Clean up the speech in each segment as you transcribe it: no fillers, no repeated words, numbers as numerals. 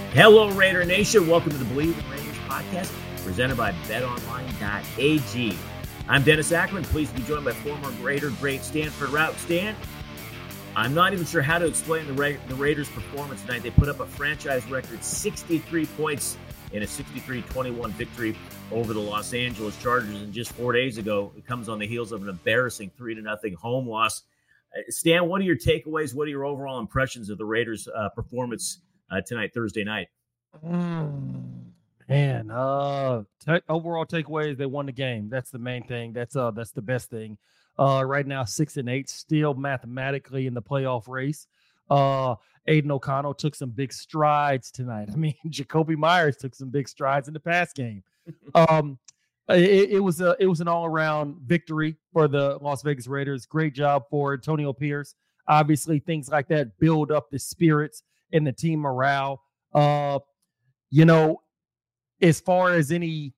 Hello, Raider Nation. Welcome to the Believe in Raiders podcast, presented by BetOnline.ag. I'm Dennis Ackerman, pleased to be joined by former Raider great Stanford Route. Stan, I'm not even sure how to explain the Raiders' performance tonight. They put up a franchise record 63 points in a 63-21 victory over the Los Angeles Chargers. And just 4 days ago, it comes on the heels of an embarrassing 3-0 home loss. Stan, what are your takeaways? What are your overall impressions of the Raiders' performance tonight, Thursday night? Overall takeaways, they won the game. That's the main thing. That's the best thing. Right now, 6-8, still mathematically in the playoff race. Aiden O'Connell took some big strides tonight. I mean, Jakobi Meyers took some big strides in the pass game. It was an all-around victory for the Las Vegas Raiders. Great job for Antonio Pierce. Obviously, things like that build up the spirits and the team morale. As far as any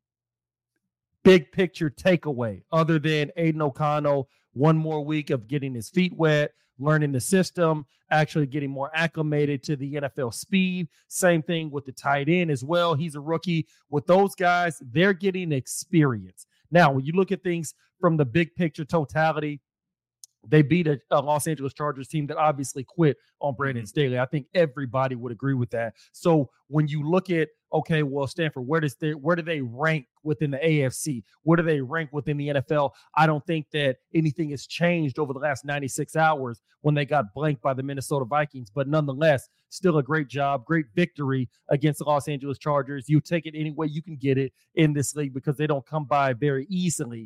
big picture takeaway, other than Aiden O'Connell, one more week of getting his feet wet, learning the system, actually getting more acclimated to the NFL speed. Same thing with the tight end as well. He's a rookie. With those guys, they're getting experience. Now, when you look at things from the big picture totality, they beat a Los Angeles Chargers team that obviously quit on Brandon Staley. I think everybody would agree with that. So when you look at, okay, well, Stanford, where do they rank within the AFC? Where do they rank within the NFL? I don't think that anything has changed over the last 96 hours when they got blanked by the Minnesota Vikings. But nonetheless, still a great job, great victory against the Los Angeles Chargers. You take it any way you can get it in this league because they don't come by very easily.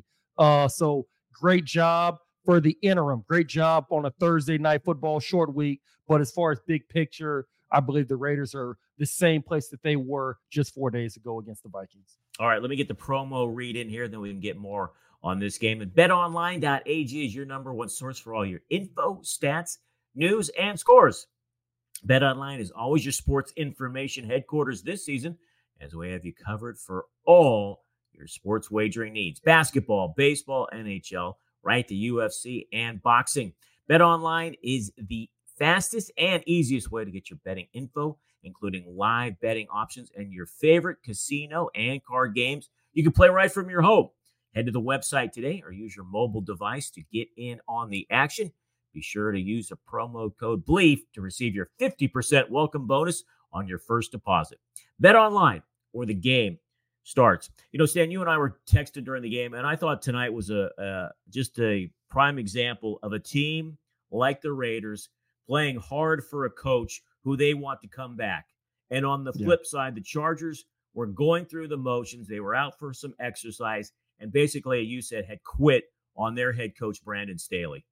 So great job for the interim. Great job on a Thursday night football short week. But as far as big picture, I believe the Raiders are the same place that they were just 4 days ago against the Vikings. All right, let me get the promo read in here, then we can get more on this game. And BetOnline.ag is your number one source for all your info, stats, news, and scores. BetOnline is always your sports information headquarters this season, as we have you covered for all your sports wagering needs. Basketball, baseball, NHL, right to UFC and boxing. BetOnline is the fastest and easiest way to get your betting info, including live betting options and your favorite casino and card games. You can play right from your home. Head to the website today or use your mobile device to get in on the action. Be sure to use the promo code BLEAV to receive your 50% welcome bonus on your first deposit. BetOnline, where the game starts. Stan, you and I were texting during the game, and I thought tonight was just a prime example of a team like the Raiders playing hard for a coach who they want to come back. And on the flip side, the Chargers were going through the motions. They were out for some exercise, and basically, you said, had quit on their head coach, Brandon Staley.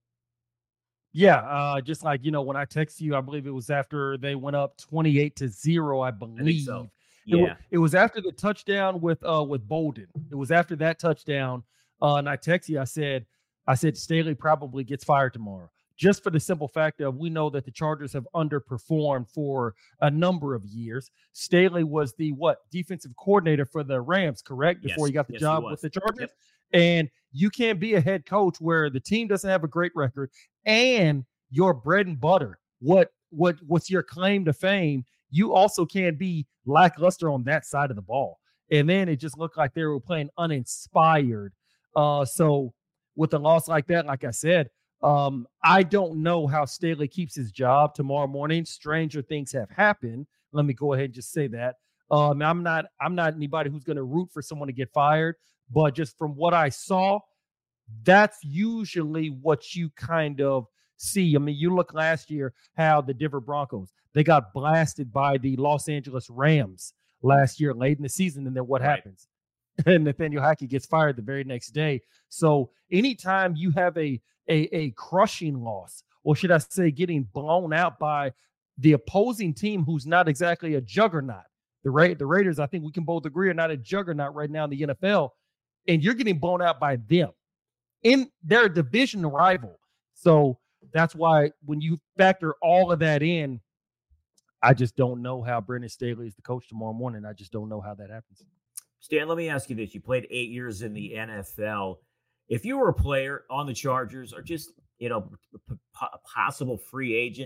Yeah, just like, when I texted you, I believe it was after they went up 28-0, I believe. I think so. Yeah. It was after the touchdown with Bolden. It was after that touchdown, and I texted you. I said Staley probably gets fired tomorrow, just for the simple fact that we know that the Chargers have underperformed for a number of years. Staley was the defensive coordinator for the Rams, correct? Before he got the job with the Chargers. Yep. And you can't be a head coach where the team doesn't have a great record and your bread and butter. What's your claim to fame? You also can't be lackluster on that side of the ball. And then it just looked like they were playing uninspired. So with a loss like that, like I said, I don't know how Staley keeps his job tomorrow morning. Stranger things have happened. Let me go ahead and just say that. I'm not anybody who's going to root for someone to get fired, but just from what I saw, that's usually what you kind of see. I mean, you look last year how the Denver Broncos, they got blasted by the Los Angeles Rams last year late in the season, and then what happens? And Nathaniel Hackett gets fired the very next day. So anytime you have a crushing loss, or should I say getting blown out by the opposing team who's not exactly a juggernaut. The Raiders, I think we can both agree, are not a juggernaut right now in the NFL, and you're getting blown out by them in their division rival. So that's why when you factor all of that in, I just don't know how Brandon Staley is the coach tomorrow morning. I just don't know how that happens. Stan, let me ask you this. You played 8 years in the NFL. If you were a player on the Chargers or just, a possible free agent,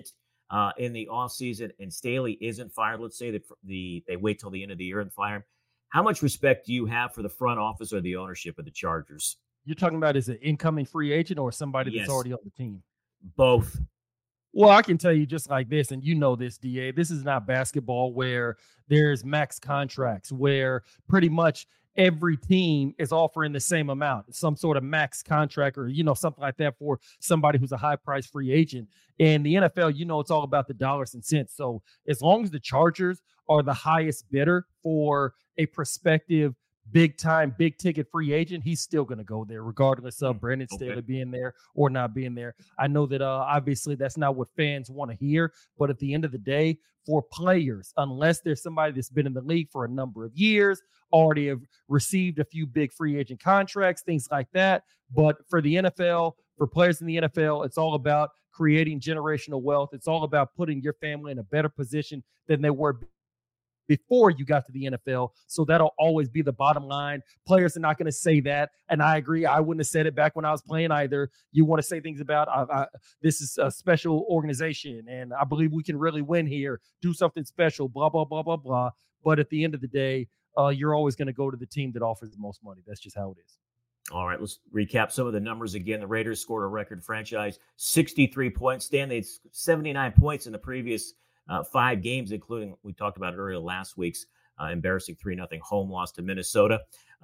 in the offseason and Staley isn't fired, let's say that they wait till the end of the year and fire him, how much respect do you have for the front office or the ownership of the Chargers? You're talking about is an incoming free agent or somebody Yes. that's already on the team? Both. Well, I can tell you just like this, and you know this, DA, this is not basketball where there's max contracts, where pretty much every team is offering the same amount, some sort of max contract or, something like that for somebody who's a high price free agent. In the NFL, it's all about the dollars and cents. So as long as the Chargers are the highest bidder for a prospective big ticket free agent, he's still going to go there regardless of Brandon Staley being there or not being there. I know that obviously that's not what fans want to hear, but at the end of the day, for players, unless there's somebody that's been in the league for a number of years, already have received a few big free agent contracts, things like that. But for the NFL, for players in the NFL, it's all about creating generational wealth. It's all about putting your family in a better position than they were before you got to the NFL. So that'll always be the bottom line. Players are not going to say that. And I agree. I wouldn't have said it back when I was playing either. You want to say things about this is a special organization and I believe we can really win here, do something special, blah, blah, blah, blah, blah. But at the end of the day, you're always going to go to the team that offers the most money. That's just how it is. All right, let's recap some of the numbers again. The Raiders scored a record franchise 63 points. Stan, they had 79 points in the previous 5 games, including, we talked about it earlier, last week's embarrassing 3-0 home loss to Minnesota.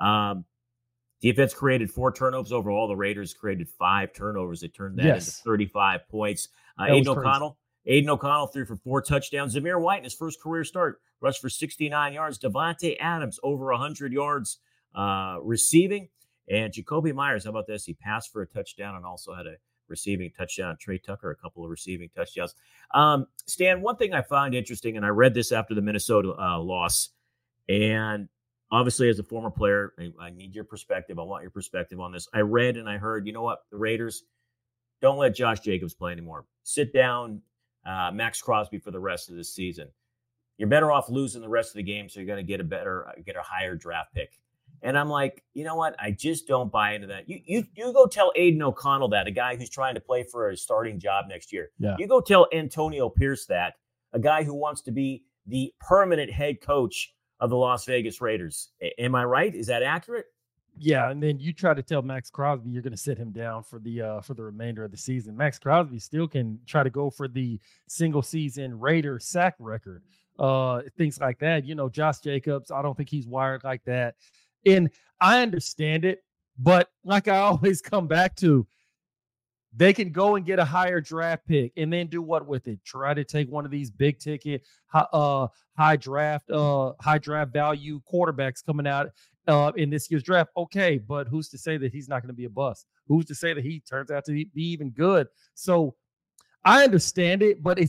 Defense created 4 turnovers overall. The Raiders created 5 turnovers. It turned that into 35 points. Aidan O'Connell threw for 4 touchdowns. Zamir White, in his first career start, rushed for 69 yards. Davante Adams, over 100 yards receiving. And Jacoby Myers, how about this? He passed for a touchdown and also had a receiving touchdown. Trey Tucker, a couple of receiving touchdowns. Stan, one thing I found interesting, and I read this after the Minnesota loss, and obviously as a former player, I need your perspective. I want your perspective on this. I read and I heard, you know what? The Raiders, don't let Josh Jacobs play anymore. Sit down Max Crosby for the rest of the season. You're better off losing the rest of the game, so you're going to get a higher draft pick. And I'm like, you know what? I just don't buy into that. You go tell Aidan O'Connell that, a guy who's trying to play for a starting job next year. Yeah. You go tell Antonio Pierce that, a guy who wants to be the permanent head coach of the Las Vegas Raiders. Am I right? Is that accurate? Yeah, and then you try to tell Max Crosby you're going to sit him down for the remainder of the season. Max Crosby still can try to go for the single season Raider sack record, things like that. Josh Jacobs, I don't think he's wired like that. And I understand it, but like I always come back to, they can go and get a higher draft pick and then do what with it? Try to take one of these big ticket, high draft value quarterbacks coming out in this year's draft. Okay, but who's to say that he's not going to be a bust? Who's to say that he turns out to be even good? So I understand it, but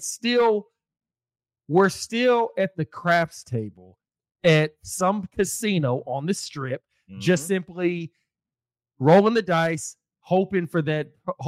we're still at the craps table at some casino on the Strip, just simply rolling the dice, hoping for that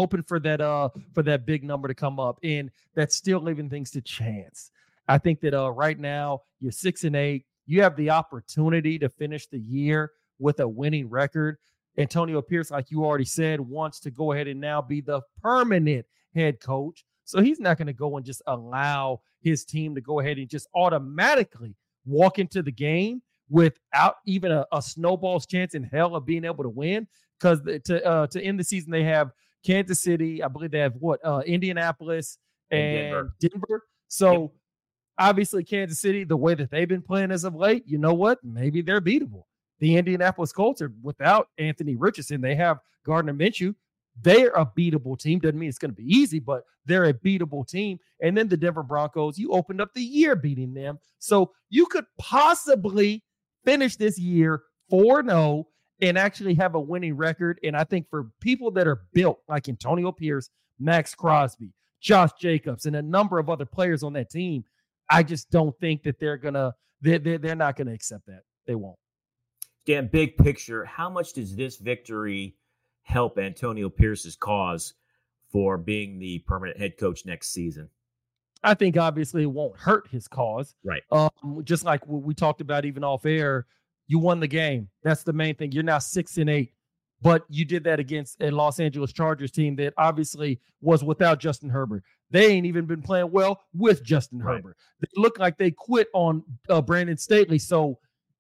big number to come up, and that's still leaving things to chance. I think that right now you're 6-8. You have the opportunity to finish the year with a winning record. Antonio Pierce, like you already said, wants to go ahead and now be the permanent head coach. So he's not going to go and just allow his team to go ahead and just automatically walk into the game without even a snowball's chance in hell of being able to win. Because to end the season, they have Kansas City. I believe they have Indianapolis and Denver. So obviously Kansas City, the way that they've been playing as of late, you know what? Maybe they're beatable. The Indianapolis Colts are without Anthony Richardson. They have Gardner Minshew. They're a beatable team. Doesn't mean it's going to be easy, but they're a beatable team. And then the Denver Broncos, you opened up the year beating them. So you could possibly finish this year 4-0 and actually have a winning record. And I think for people that are built like Antonio Pierce, Max Crosby, Josh Jacobs, and a number of other players on that team, I just don't think that they're not going to accept that. They won't. Dan, big picture, how much does this victory help Antonio Pierce's cause for being the permanent head coach next season? I think obviously it won't hurt his cause. Right. Just like what we talked about even off air, you won the game. That's the main thing. You're now 6-8, but you did that against a Los Angeles Chargers team that obviously was without Justin Herbert. They ain't even been playing well with Justin Herbert. They look like they quit on Brandon Staley. So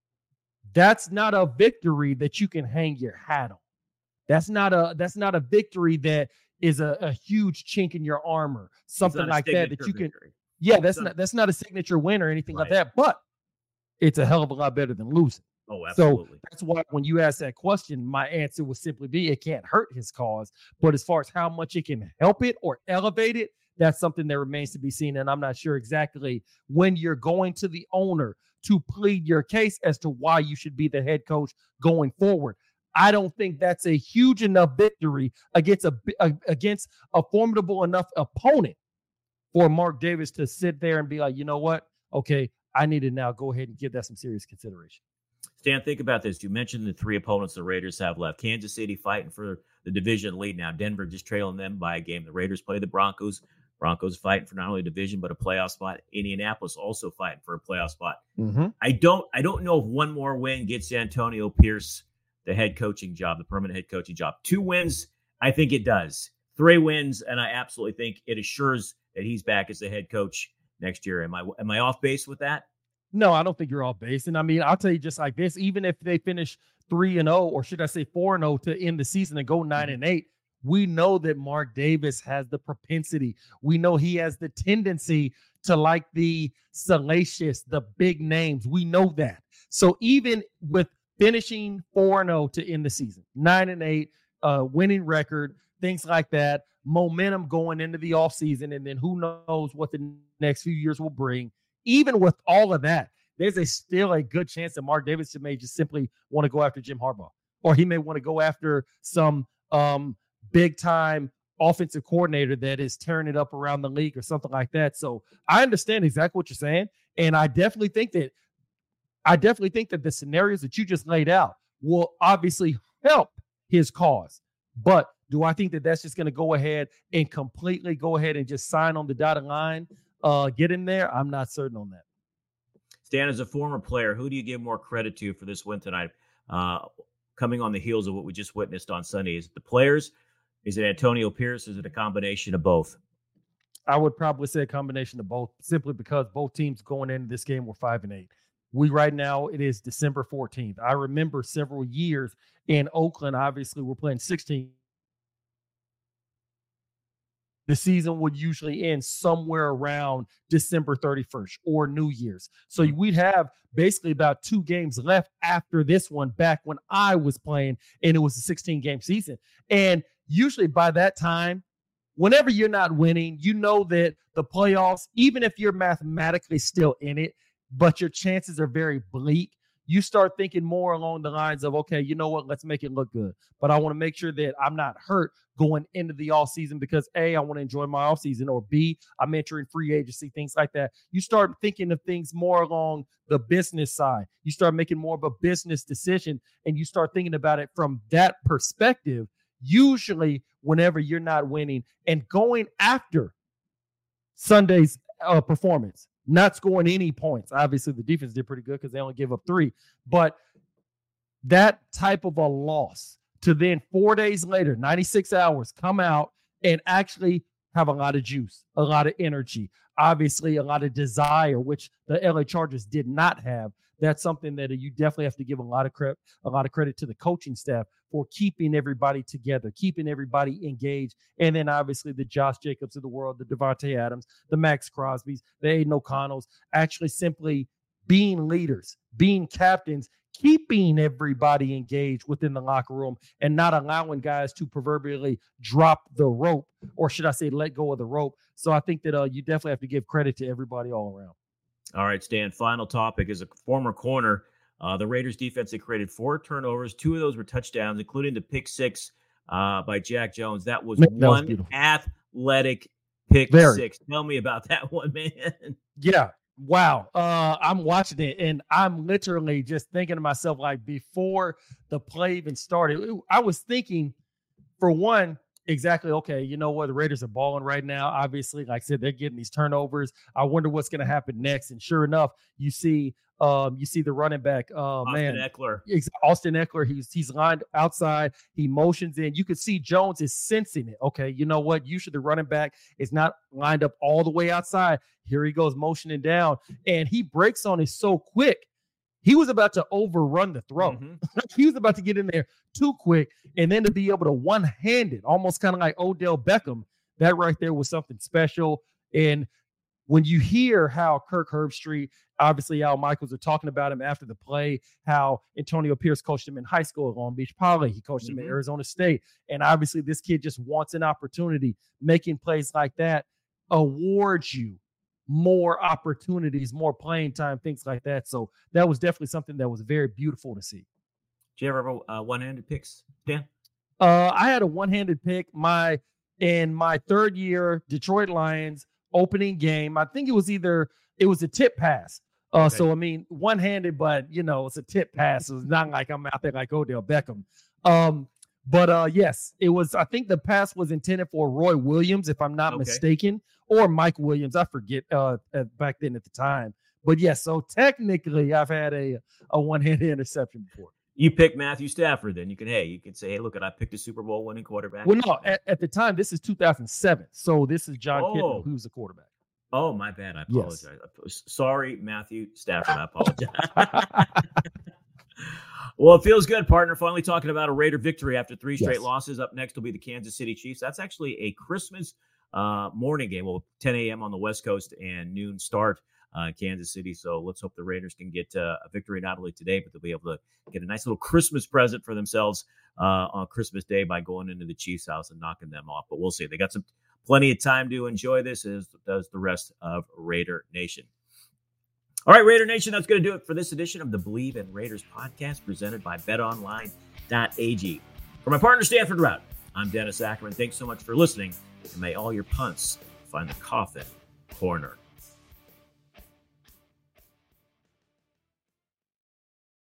that's not a victory that you can hang your hat on. That's not a victory that is a huge chink in your armor, something like that you can. Victory. Yeah, that's not a signature win or anything like that. But it's a hell of a lot better than losing. Oh, absolutely. So that's why when you ask that question, my answer would simply be it can't hurt his cause. But as far as how much it can help it or elevate it, that's something that remains to be seen. And I'm not sure exactly when you're going to the owner to plead your case as to why you should be the head coach going forward. I don't think that's a huge enough victory against a formidable enough opponent for Mark Davis to sit there and be like, you know what? Okay, I need to now go ahead and give that some serious consideration. Stan, think about this. You mentioned the three opponents the Raiders have left. Kansas City fighting for the division lead now. Denver just trailing them by a game. The Raiders play the Broncos. Broncos fighting for not only a division, but a playoff spot. Indianapolis also fighting for a playoff spot. Mm-hmm. I don't know if one more win gets Antonio Pierce the head coaching job, the permanent head coaching job. 2 wins, I think it does. 3 wins, and I absolutely think it assures that he's back as the head coach next year. Am I off base with that? No, I don't think you're off base. And I mean, I'll tell you just like this, even if they finish 3-0, or should I say 4-0 to end the season and go 9-8, we know that Mark Davis has the propensity. We know he has the tendency to like the salacious, the big names. We know that. So even with finishing 4-0 to end the season, 9-8, winning record, things like that, momentum going into the offseason, and then who knows what the next few years will bring. Even with all of that, there's still a good chance that Mark Davis may just simply want to go after Jim Harbaugh, or he may want to go after some big-time offensive coordinator that is tearing it up around the league or something like that. So I understand exactly what you're saying, and I definitely think that the scenarios that you just laid out will obviously help his cause. But do I think that that's just going to go ahead and completely go ahead and just sign on the dotted line, get in there? I'm not certain on that. Stan, as a former player, who do you give more credit to for this win tonight? Coming on the heels of what we just witnessed on Sunday, is it the players? Is it Antonio Pierce? Is it a combination of both? I would probably say a combination of both, simply because both teams going into this game were 5-8. Right now, it is December 14th. I remember several years in Oakland, obviously, we're playing 16. The season would usually end somewhere around December 31st or New Year's. So we'd have basically about 2 games left after this one back when I was playing, and it was a 16-game season. And usually by that time, whenever you're not winning, you know that the playoffs, even if you're mathematically still in it, but your chances are very bleak, you start thinking more along the lines of, okay, you know what, let's make it look good. But I want to make sure that I'm not hurt going into the offseason because, A, I want to enjoy my offseason, or B, I'm entering free agency, things like that. You start thinking of things more along the business side. You start making more of a business decision, and you start thinking about it from that perspective, usually whenever you're not winning and going after Sunday's performance. Not scoring any points. Obviously, the defense did pretty good because they only gave up 3. But that type of a loss to then 4 days later, 96 hours, come out and actually have a lot of juice, a lot of energy, obviously a lot of desire, which the LA Chargers did not have. That's something that you definitely have to give a lot of credit to the coaching staff for keeping everybody together, keeping everybody engaged. And then obviously the Josh Jacobs of the world, the Devontae Adams, the Max Crosbys, the Aiden O'Connells, actually simply being leaders, being captains, keeping everybody engaged within the locker room and not allowing guys to proverbially drop the rope, or should I say let go of the rope. So I think that you definitely have to give credit to everybody all around. All right, Stan, final topic. As a former corner, the Raiders defense had created 4 turnovers. 2 of those were touchdowns, including the pick 6 by Jack Jones. That was one athletic pick 6. Tell me about that one, man. Yeah. Wow. I'm watching it, and I'm literally just thinking to myself, like, before the play even started, I was thinking, for one, exactly, okay, you know what? The Raiders are balling right now. Obviously, like I said, they're getting these turnovers. I wonder what's going to happen next. And sure enough, you see the running back, Austin Eckler. Austin Eckler. He's lined outside. He motions in. You could see Jones is sensing it. Okay, you know what? Usually the running back is not lined up all the way outside. Here he goes motioning down, and he breaks on it so quick. He was about to overrun the throw. Mm-hmm. He was about to get in there too quick, and then to be able to one-handed, almost kind of like Odell Beckham, that right there was something special. And when you hear how Kirk Herbstreit, obviously Al Michaels are talking about him after the play, how Antonio Pierce coached him in high school at Long Beach Poly, he coached him at Arizona State, and obviously this kid just wants an opportunity. Making plays like that awards you more opportunities, more playing time, things like that. So that was definitely something that was very beautiful to see. Did you ever have one-handed picks, Dan? I had a one-handed pick. In my third year, Detroit Lions opening game. I think it was a tip pass. Okay. So I mean, one-handed, but it's a tip pass. So it's not like I'm out there like Odell Beckham. But yes, it was. I think the pass was intended for Roy Williams, if I'm not mistaken, or Mike Williams. I forget back then at the time. But yes, so technically, I've had a one-handed interception before. You pick Matthew Stafford, then you can say, hey, look, I picked a Super Bowl winning quarterback. Well, no, at the time, this is 2007, so this is John Kitna, who's the quarterback. Oh, my bad. I apologize. Yes. Sorry, Matthew Stafford. I apologize. Well, it feels good, partner. Finally talking about a Raider victory after 3 straight losses. Up next will be the Kansas City Chiefs. That's actually a Christmas morning game. Well, 10 a.m. on the West Coast and noon start Kansas City. So let's hope the Raiders can get a victory not only today, but they'll be able to get a nice little Christmas present for themselves on Christmas Day by going into the Chiefs' house and knocking them off. But we'll see. They got plenty of time to enjoy this, as does the rest of Raider Nation. All right, Raider Nation, that's going to do it for this edition of the Believe in Raiders podcast presented by BetOnline.ag. For my partner, Stanford Route, I'm Dennis Ackerman. Thanks so much for listening, and may all your punts find the coffin corner.